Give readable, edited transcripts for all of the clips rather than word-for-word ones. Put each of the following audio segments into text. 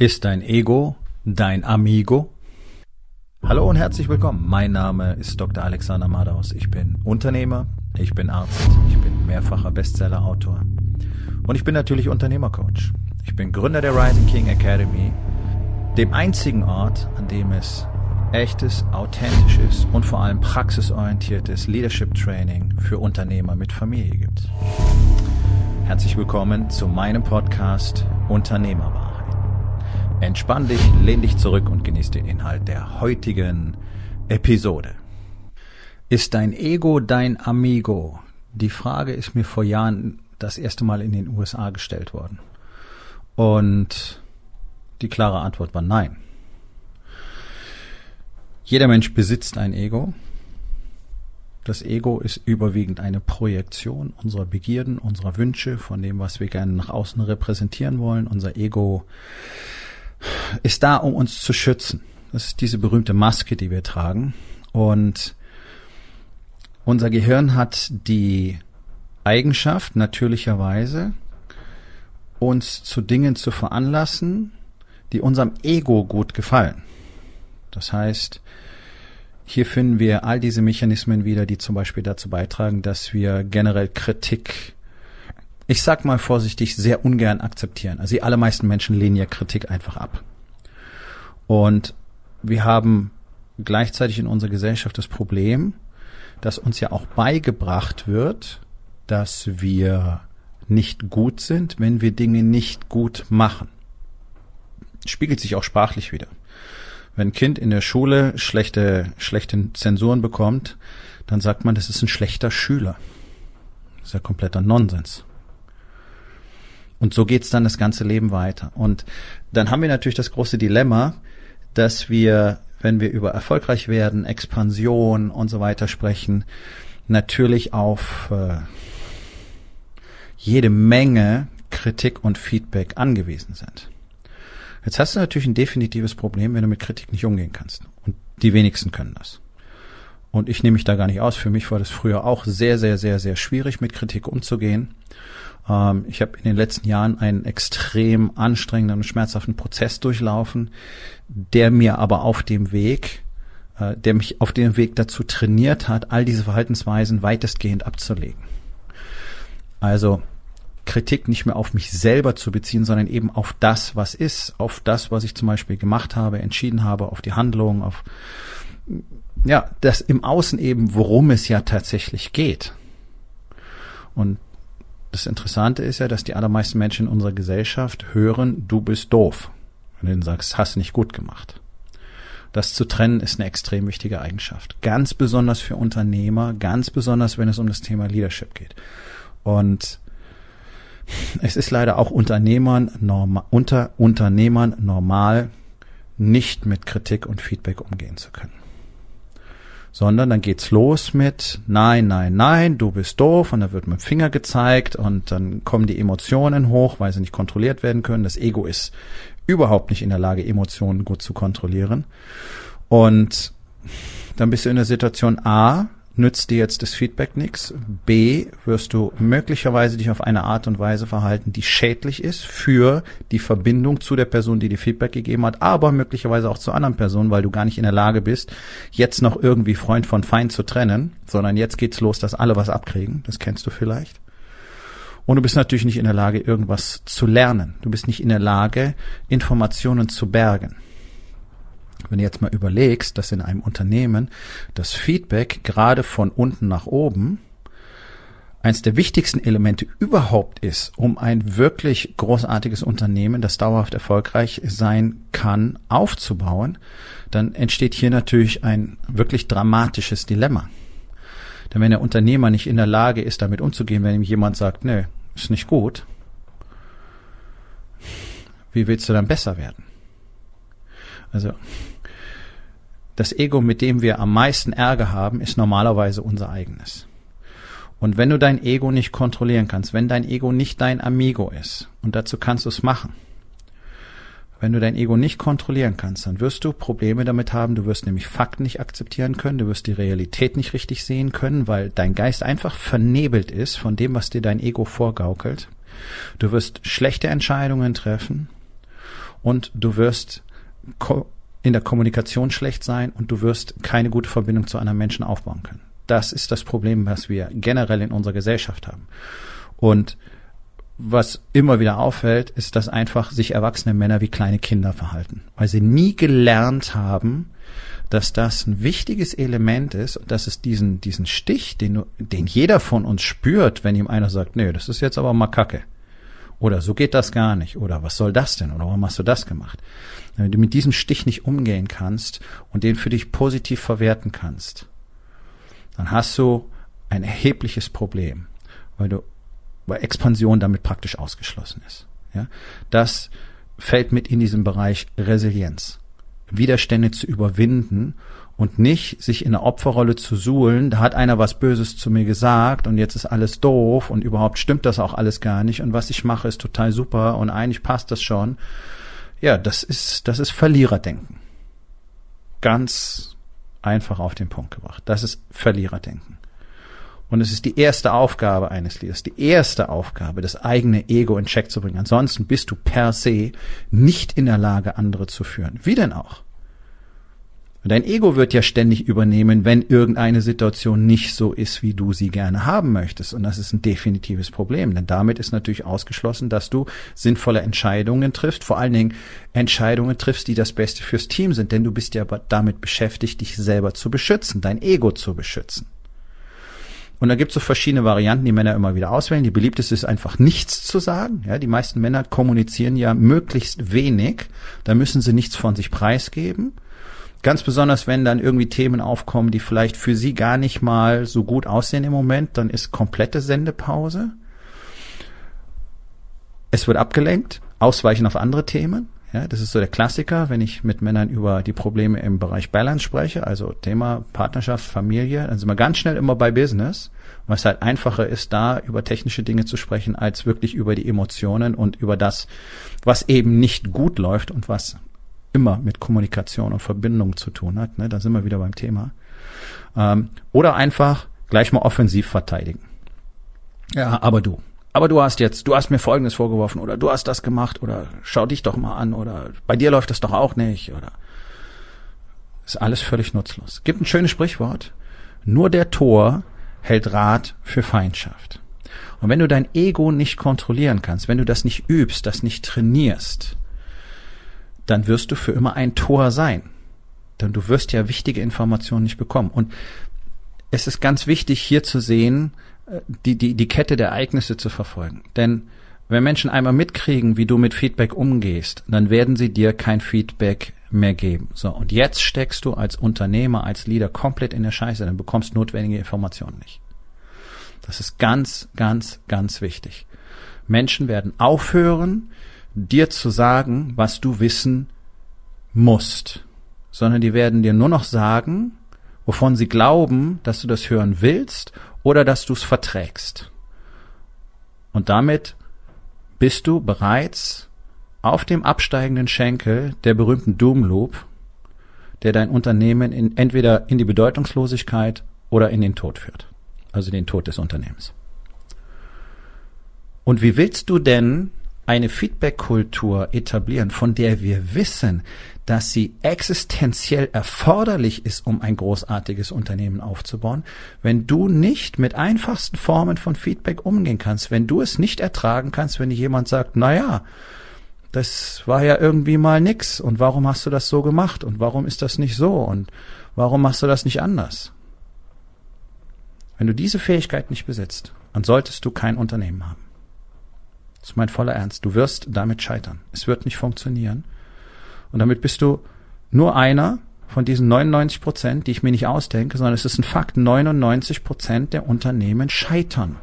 Ist dein Ego dein Amigo? Hallo und herzlich willkommen. Mein Name ist Dr. Alexander Madaus. Ich bin Unternehmer, ich bin Arzt, ich bin mehrfacher Bestseller-Autor und ich bin natürlich Unternehmercoach. Ich bin Gründer der Rising King Academy, dem einzigen Ort, an dem es echtes, authentisches und vor allem praxisorientiertes Leadership Training für Unternehmer mit Familie gibt. Herzlich willkommen zu meinem Podcast Unternehmerwahrheit. Entspann dich, lehn dich zurück und genieß den Inhalt der heutigen Episode. Ist dein Ego dein Amigo? Die Frage ist mir vor Jahren das erste Mal in den USA gestellt worden. Und die klare Antwort war nein. Jeder Mensch besitzt ein Ego. Das Ego ist überwiegend eine Projektion unserer Begierden, unserer Wünsche, von dem, was wir gerne nach außen repräsentieren wollen. Unser Ego ist da, um uns zu schützen. Das ist diese berühmte Maske, die wir tragen. Und unser Gehirn hat die Eigenschaft, natürlicherweise, uns zu Dingen zu veranlassen, die unserem Ego gut gefallen. Das heißt, hier finden wir all diese Mechanismen wieder, die zum Beispiel dazu beitragen, dass wir generell Kritik, ich sag mal vorsichtig, sehr ungern akzeptieren. Also die allermeisten Menschen lehnen ja Kritik einfach ab. Und wir haben gleichzeitig in unserer Gesellschaft das Problem, dass uns ja auch beigebracht wird, dass wir nicht gut sind, wenn wir Dinge nicht gut machen. Spiegelt sich auch sprachlich wieder. Wenn ein Kind in der Schule schlechte Zensuren bekommt, dann sagt man, das ist ein schlechter Schüler. Das ist ja kompletter Nonsens. Und so geht's dann das ganze Leben weiter. Und dann haben wir natürlich das große Dilemma, dass wir, wenn wir über erfolgreich werden, Expansion und so weiter sprechen, natürlich auf jede Menge Kritik und Feedback angewiesen sind. Jetzt hast du natürlich ein definitives Problem, wenn du mit Kritik nicht umgehen kannst. Und die wenigsten können das. Und ich nehme mich da gar nicht aus. Für mich war das früher auch sehr, sehr, sehr, sehr schwierig, mit Kritik umzugehen. Ich habe in den letzten Jahren einen extrem anstrengenden und schmerzhaften Prozess durchlaufen, der mir aber der mich auf dem Weg dazu trainiert hat, all diese Verhaltensweisen weitestgehend abzulegen. Also Kritik nicht mehr auf mich selber zu beziehen, sondern eben auf das, was ist, auf das, was ich zum Beispiel gemacht habe, entschieden habe, auf die Handlung, auf das im Außen eben, worum es ja tatsächlich geht. Und das Interessante ist ja, dass die allermeisten Menschen in unserer Gesellschaft hören, du bist doof. Wenn du denen sagst, hast nicht gut gemacht. Das zu trennen ist eine extrem wichtige Eigenschaft. Ganz besonders für Unternehmer, ganz besonders, wenn es um das Thema Leadership geht. Und es ist leider auch unter Unternehmern normal, nicht mit Kritik und Feedback umgehen zu können. Sondern dann geht's los mit nein, du bist doof, und da wird mit dem Finger gezeigt und dann kommen die Emotionen hoch, weil sie nicht kontrolliert werden können. Das Ego ist überhaupt nicht in der Lage, Emotionen gut zu kontrollieren. Und dann bist du in der Situation A, nützt dir jetzt das Feedback nichts. B, wirst du möglicherweise dich auf eine Art und Weise verhalten, die schädlich ist für die Verbindung zu der Person, die dir Feedback gegeben hat, aber möglicherweise auch zu anderen Personen, weil du gar nicht in der Lage bist, jetzt noch irgendwie Freund von Feind zu trennen, sondern jetzt geht's los, dass alle was abkriegen. Das kennst du vielleicht. Und du bist natürlich nicht in der Lage, irgendwas zu lernen. Du bist nicht in der Lage, Informationen zu bergen. Wenn du jetzt mal überlegst, dass in einem Unternehmen das Feedback gerade von unten nach oben eines der wichtigsten Elemente überhaupt ist, um ein wirklich großartiges Unternehmen, das dauerhaft erfolgreich sein kann, aufzubauen, dann entsteht hier natürlich ein wirklich dramatisches Dilemma. Denn wenn der Unternehmer nicht in der Lage ist, damit umzugehen, wenn ihm jemand sagt, nö, ist nicht gut, wie willst du dann besser werden? Also das Ego, mit dem wir am meisten Ärger haben, ist normalerweise unser eigenes. Und wenn du dein Ego nicht kontrollieren kannst, wenn dein Ego nicht dein Amigo ist, und dazu kannst du es machen, wenn du dein Ego nicht kontrollieren kannst, dann wirst du Probleme damit haben, du wirst nämlich Fakten nicht akzeptieren können, du wirst die Realität nicht richtig sehen können, weil dein Geist einfach vernebelt ist von dem, was dir dein Ego vorgaukelt. Du wirst schlechte Entscheidungen treffen und du wirst in der Kommunikation schlecht sein und du wirst keine gute Verbindung zu anderen Menschen aufbauen können. Das ist das Problem, was wir generell in unserer Gesellschaft haben. Und was immer wieder auffällt, ist, dass einfach sich erwachsene Männer wie kleine Kinder verhalten, weil sie nie gelernt haben, dass das ein wichtiges Element ist und dass es diesen Stich, den jeder von uns spürt, wenn ihm einer sagt, nö, das ist jetzt aber mal Kacke. Oder so geht das gar nicht. Oder was soll das denn? Oder warum hast du das gemacht? Wenn du mit diesem Stich nicht umgehen kannst und den für dich positiv verwerten kannst, dann hast du ein erhebliches Problem, weil Expansion damit praktisch ausgeschlossen ist. Ja? Das fällt mit in diesen Bereich Resilienz. Widerstände zu überwinden und nicht sich in der Opferrolle zu suhlen, da hat einer was Böses zu mir gesagt und jetzt ist alles doof und überhaupt stimmt das auch alles gar nicht und was ich mache ist total super und eigentlich passt das schon. Ja, das ist Verliererdenken. Ganz einfach auf den Punkt gebracht. Das ist Verliererdenken. Und es ist die erste Aufgabe eines Leaders, die erste Aufgabe, das eigene Ego in Check zu bringen. Ansonsten bist du per se nicht in der Lage, andere zu führen. Wie denn auch? Und dein Ego wird ja ständig übernehmen, wenn irgendeine Situation nicht so ist, wie du sie gerne haben möchtest. Und das ist ein definitives Problem, denn damit ist natürlich ausgeschlossen, dass du sinnvolle Entscheidungen triffst, vor allen Dingen Entscheidungen triffst, die das Beste fürs Team sind, denn du bist ja damit beschäftigt, dich selber zu beschützen, dein Ego zu beschützen. Und da gibt es so verschiedene Varianten, die Männer immer wieder auswählen. Die beliebteste ist einfach nichts zu sagen. Ja, die meisten Männer kommunizieren ja möglichst wenig. Da müssen sie nichts von sich preisgeben. Ganz besonders, wenn dann irgendwie Themen aufkommen, die vielleicht für sie gar nicht mal so gut aussehen im Moment, dann ist komplette Sendepause. Es wird abgelenkt, ausweichen auf andere Themen. Ja, das ist so der Klassiker, wenn ich mit Männern über die Probleme im Bereich Balance spreche, also Thema Partnerschaft, Familie, dann sind wir ganz schnell immer bei Business, was halt einfacher ist, da über technische Dinge zu sprechen, als wirklich über die Emotionen und über das, was eben nicht gut läuft und was immer mit Kommunikation und Verbindung zu tun hat. Ne? Da sind wir wieder beim Thema. Oder einfach gleich mal offensiv verteidigen. Ja, aber du hast mir Folgendes vorgeworfen oder du hast das gemacht oder schau dich doch mal an oder bei dir läuft das doch auch nicht oder ist alles völlig nutzlos. Gibt ein schönes Sprichwort, nur der Tor hält Rat für Feindschaft. Und wenn du dein Ego nicht kontrollieren kannst, wenn du das nicht übst, das nicht trainierst, dann wirst du für immer ein Tor sein. Denn du wirst ja wichtige Informationen nicht bekommen. Und es ist ganz wichtig hier zu sehen, die Kette der Ereignisse zu verfolgen. Denn wenn Menschen einmal mitkriegen, wie du mit Feedback umgehst, dann werden sie dir kein Feedback mehr geben. So, und jetzt steckst du als Unternehmer, als Leader komplett in der Scheiße, dann bekommst notwendige Informationen nicht. Das ist ganz, ganz, ganz wichtig. Menschen werden aufhören, dir zu sagen, was du wissen musst, sondern die werden dir nur noch sagen, wovon sie glauben, dass du das hören willst oder dass du es verträgst. Und damit bist du bereits auf dem absteigenden Schenkel der berühmten Doom Loop, der dein Unternehmen entweder in die Bedeutungslosigkeit oder in den Tod führt. Also den Tod des Unternehmens. Und wie willst du denn eine Feedback-Kultur etablieren, von der wir wissen, dass sie existenziell erforderlich ist, um ein großartiges Unternehmen aufzubauen, wenn du nicht mit einfachsten Formen von Feedback umgehen kannst, wenn du es nicht ertragen kannst, wenn dir jemand sagt, naja, das war ja irgendwie mal nix und warum hast du das so gemacht und warum ist das nicht so und warum machst du das nicht anders? Wenn du diese Fähigkeit nicht besitzt, dann solltest du kein Unternehmen haben. Das ist mein voller Ernst. Du wirst damit scheitern. Es wird nicht funktionieren. Und damit bist du nur einer von diesen 99%, die ich mir nicht ausdenke, sondern es ist ein Fakt, 99% der Unternehmen scheitern.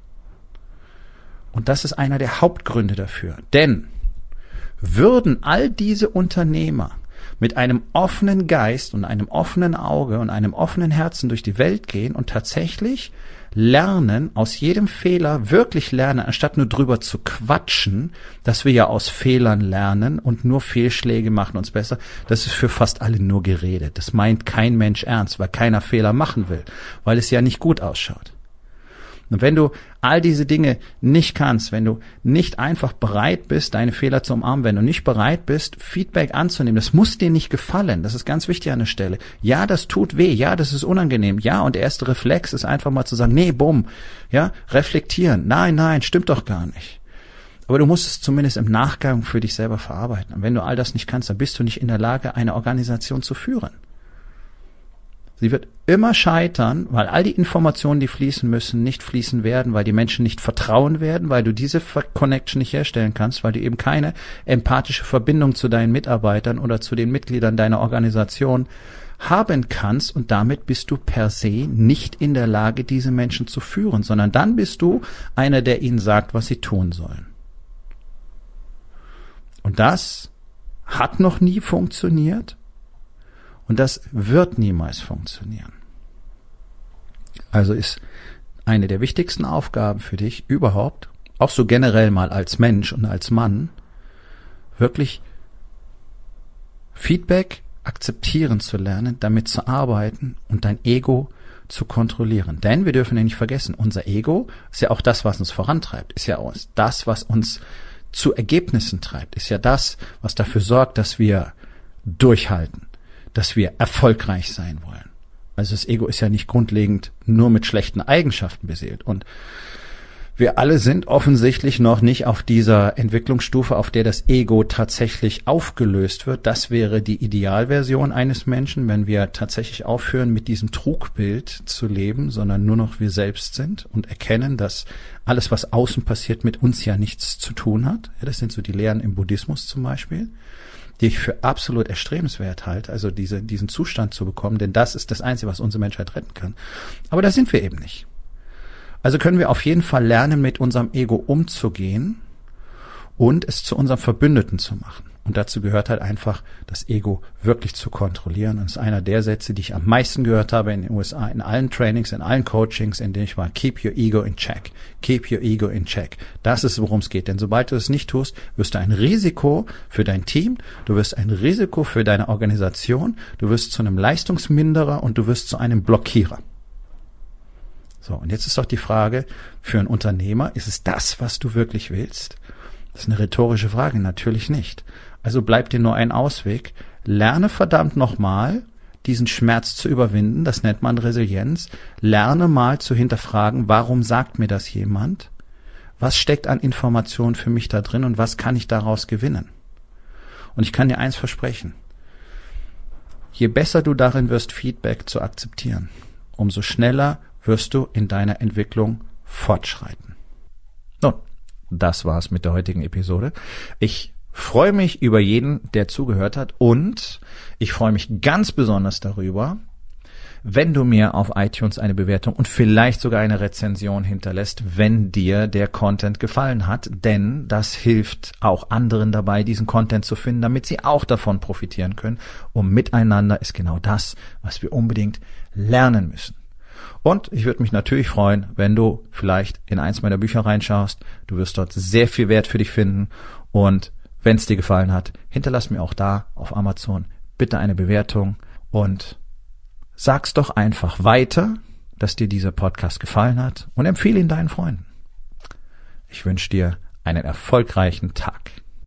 Und das ist einer der Hauptgründe dafür. Denn würden all diese Unternehmer mit einem offenen Geist und einem offenen Auge und einem offenen Herzen durch die Welt gehen und tatsächlich lernen, aus jedem Fehler wirklich lernen, anstatt nur drüber zu quatschen, dass wir ja aus Fehlern lernen und nur Fehlschläge machen uns besser, das ist für fast alle nur Gerede. Das meint kein Mensch ernst, weil keiner Fehler machen will, weil es ja nicht gut ausschaut. Und wenn du all diese Dinge nicht kannst, wenn du nicht einfach bereit bist, deine Fehler zu umarmen, wenn du nicht bereit bist, Feedback anzunehmen, das muss dir nicht gefallen, das ist ganz wichtig an der Stelle. Ja, das tut weh, ja, das ist unangenehm, ja, und der erste Reflex ist einfach mal zu sagen, nee, bumm, ja, reflektieren, nein, stimmt doch gar nicht. Aber du musst es zumindest im Nachgang für dich selber verarbeiten. Und wenn du all das nicht kannst, dann bist du nicht in der Lage, eine Organisation zu führen. Sie wird immer scheitern, weil all die Informationen, die fließen müssen, nicht fließen werden, weil die Menschen nicht vertrauen werden, weil du diese Connection nicht herstellen kannst, weil du eben keine empathische Verbindung zu deinen Mitarbeitern oder zu den Mitgliedern deiner Organisation haben kannst, und damit bist du per se nicht in der Lage, diese Menschen zu führen, sondern dann bist du einer, der ihnen sagt, was sie tun sollen. Und das hat noch nie funktioniert und das wird niemals funktionieren. Also ist eine der wichtigsten Aufgaben für dich überhaupt, auch so generell mal als Mensch und als Mann, wirklich Feedback akzeptieren zu lernen, damit zu arbeiten und dein Ego zu kontrollieren. Denn wir dürfen ja nicht vergessen, unser Ego ist ja auch das, was uns vorantreibt, ist ja auch das, was uns zu Ergebnissen treibt, ist ja das, was dafür sorgt, dass wir durchhalten, dass wir erfolgreich sein wollen. Also das Ego ist ja nicht grundlegend nur mit schlechten Eigenschaften beseelt. Und wir alle sind offensichtlich noch nicht auf dieser Entwicklungsstufe, auf der das Ego tatsächlich aufgelöst wird. Das wäre die Idealversion eines Menschen, wenn wir tatsächlich aufhören, mit diesem Trugbild zu leben, sondern nur noch wir selbst sind und erkennen, dass alles, was außen passiert, mit uns ja nichts zu tun hat. Ja, das sind so die Lehren im Buddhismus zum Beispiel, die ich für absolut erstrebenswert halte, also diesen Zustand zu bekommen, denn das ist das Einzige, was unsere Menschheit retten kann. Aber da sind wir eben nicht. Also können wir auf jeden Fall lernen, mit unserem Ego umzugehen und es zu unserem Verbündeten zu machen. Und dazu gehört halt einfach, das Ego wirklich zu kontrollieren. Und das ist einer der Sätze, die ich am meisten gehört habe in den USA, in allen Trainings, in allen Coachings, in denen ich war. Keep your ego in check. Keep your ego in check. Das ist, worum es geht. Denn sobald du es nicht tust, wirst du ein Risiko für dein Team, du wirst ein Risiko für deine Organisation, du wirst zu einem Leistungsminderer und du wirst zu einem Blockierer. So, und jetzt ist doch die Frage für einen Unternehmer, ist es das, was du wirklich willst? Das ist eine rhetorische Frage, natürlich nicht. Also bleibt dir nur ein Ausweg, lerne verdammt nochmal, diesen Schmerz zu überwinden, das nennt man Resilienz, lerne mal zu hinterfragen, warum sagt mir das jemand? Was steckt an Informationen für mich da drin und was kann ich daraus gewinnen? Und ich kann dir eins versprechen, je besser du darin wirst, Feedback zu akzeptieren, umso schneller wirst du in deiner Entwicklung fortschreiten. Nun, das war's mit der heutigen Episode. Ich freue mich über jeden, der zugehört hat, und ich freue mich ganz besonders darüber, wenn du mir auf iTunes eine Bewertung und vielleicht sogar eine Rezension hinterlässt, wenn dir der Content gefallen hat, denn das hilft auch anderen dabei, diesen Content zu finden, damit sie auch davon profitieren können. Und miteinander ist genau das, was wir unbedingt lernen müssen. Und ich würde mich natürlich freuen, wenn du vielleicht in eins meiner Bücher reinschaust. Du wirst dort sehr viel Wert für dich finden. Und wenn es dir gefallen hat, hinterlass mir auch da auf Amazon bitte eine Bewertung und sag's doch einfach weiter, dass dir dieser Podcast gefallen hat, und empfehle ihn deinen Freunden. Ich wünsche dir einen erfolgreichen Tag.